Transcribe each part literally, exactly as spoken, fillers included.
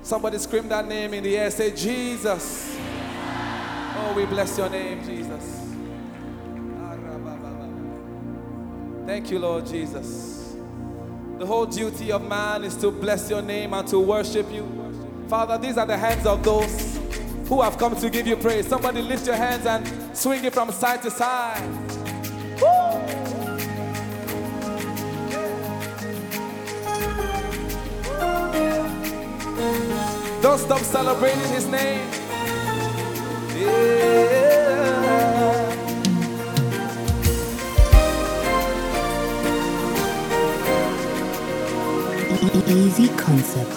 Somebody scream that name in the air. Say, Jesus. Oh, we bless your name, Jesus. Thank you, Lord Jesus. The whole duty of man is to bless your name and to worship you. Father, these are the hands of those who have come to give you praise. Somebody lift your hands and swing it from side to side. Woo! Don't stop celebrating his name. Yeah. Easy Concepts.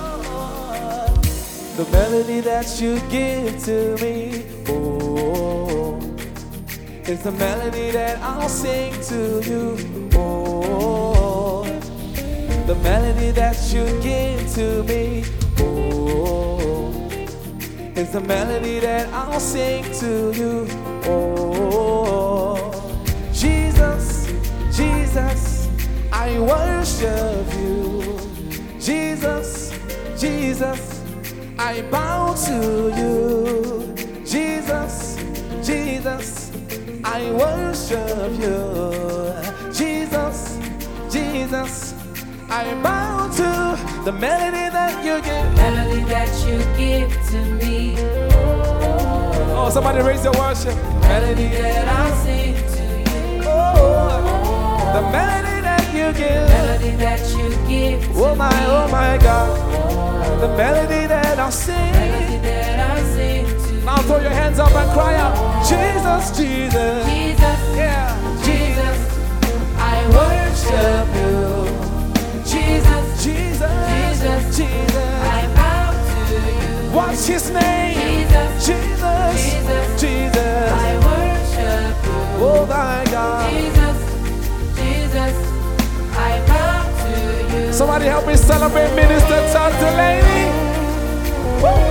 The melody that you give to me, oh, it's the melody that I'll sing to you, oh, the melody that you give to me, oh, it's the melody that I'll sing to you, oh, Jesus, Jesus, I worship you, Jesus, Jesus, I bow to you, Jesus, Jesus, I worship you, Jesus, Jesus, I bow to the melody that you give, melody that you give to me. Oh, oh somebody raise your worship, melody that I'll sing to you. Oh, the melody that you give, melody that you give to oh my, me. oh my God, the melody that I'll sing, melody that I'll sing to now throw your hands up and cry out, Jesus, Jesus, Jesus, yeah, Jesus, I worship you. Jesus, Jesus, Jesus, Jesus, I bow to you. What's his name? Jesus, Jesus, Jesus, Jesus, I worship you. oh my God. Jesus, Jesus, I bow to you. Somebody help me celebrate Minister Todd Delaney. Woo.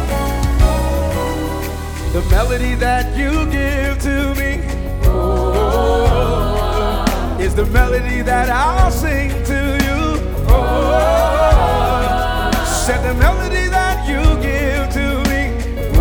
The melody that you give to me, oh, is the melody that I'll sing to you. Oh, said the melody that you give to me,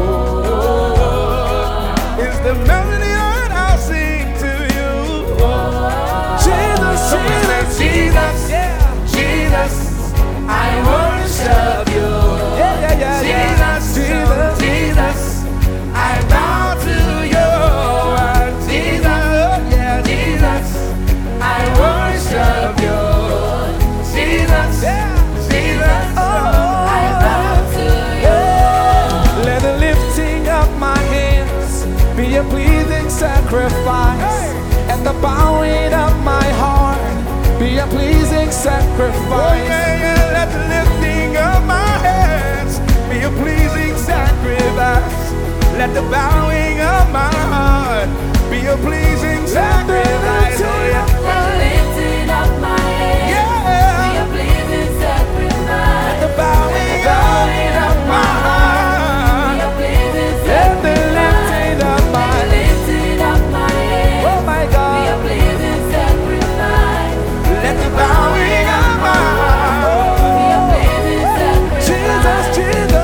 oh, is the melody that I'll sing to you. Oh, Jesus, Jesus, Jesus, yeah, Jesus, I worship you. yeah, yeah, yeah, Jesus, Jesus, Jesus, I bow to you. Jesus, yeah, Jesus, I worship you. Jesus, yeah. Jesus, Oh, I bow to you. let the lifting of my hands be a pleasing sacrifice, and the bowing of my heart be a pleasing sacrifice. Oh, yeah, yeah. Let the lifting of my hands be a pleasing sacrifice. Let the bowing of my heart be a pleasing sacrifice. Oh, yeah. The lifting of my hands Yeah. be a pleasing sacrifice. The bowing of my heart. Be a pleasing Let the lifting sacrifice. of my The lifting of my hands oh my be a God. pleasing sacrifice. Let the bowing of my heart. Be a pleasing sacrifice. Jesus, Jesus.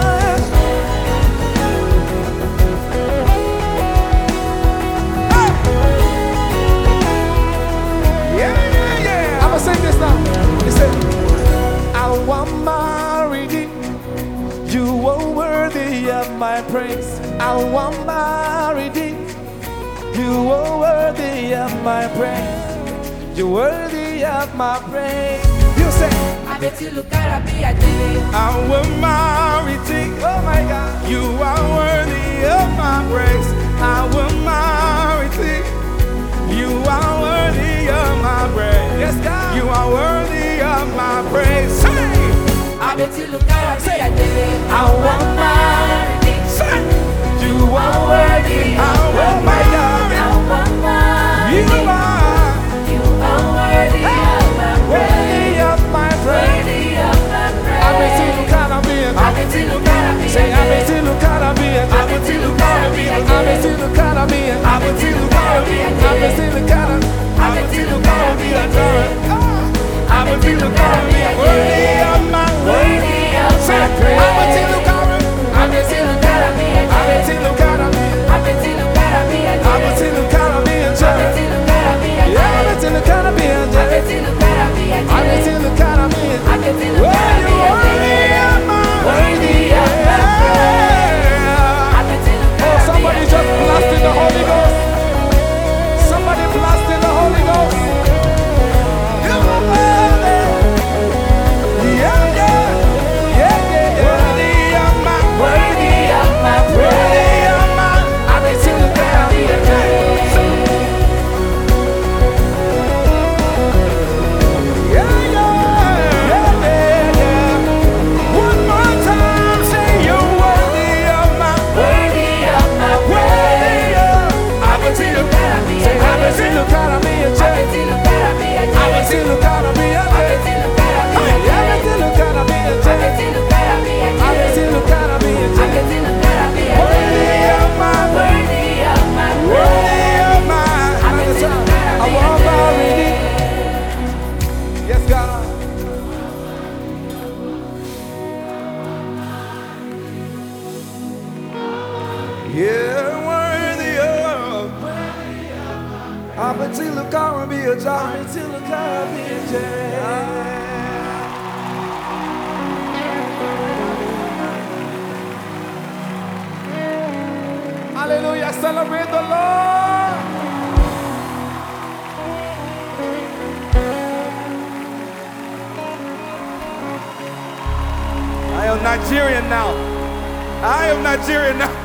Ah. Yeah, yeah, yeah. I'ma sing this now. He said, I want my redeemed. You are worthy of my praise. I want my redeemed. You are worthy of my praise. You're worthy of my praise. You say, I bet you look at me, I did it. I want my redeemed. Oh my God. You are worthy of my praise. I want my redeemed. You are worthy of my praise. Yes, God. You are worthy of my praise. Say, I bet you look at me, I did it. I want my redeemed. Say, you are worthy. I want my God. I want my You are You are worthy of my worthy praise. of my praise. Worthy of my praise. I bet you look at me. I bet you look at me. Say, I bet you look at me. I bet you look at me. I bet you look at me. I bet you look at me. I bet you look at me. I bet you look at me. I bet you look at me. Worthy of my Worthy of my praise. praise. Yeah, worthy of. I'm until the car be a job. Until the car be a job. Hallelujah, celebrate the Lord. I am Nigerian now. I am Nigerian now.